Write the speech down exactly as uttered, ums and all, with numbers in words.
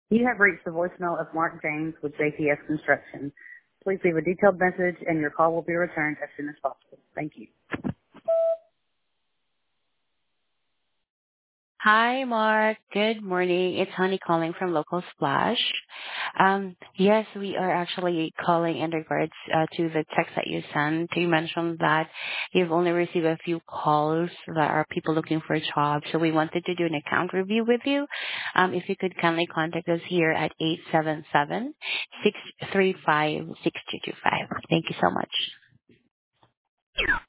You have reached the voicemail of Mark James with J P S Construction. Please leave a detailed message and your call will be returned as soon as possible. Thank you. Hi, Mark. Good morning. It's Honey calling from Local Splash. Um, yes, we are actually calling in regards uh, to the text that you sent. You mentioned that you've only received a few calls that are people looking for a job. So we wanted to do an account review with you. Um, if you could kindly contact us here at eight seven seven, six three five, six two two five. Thank you so much.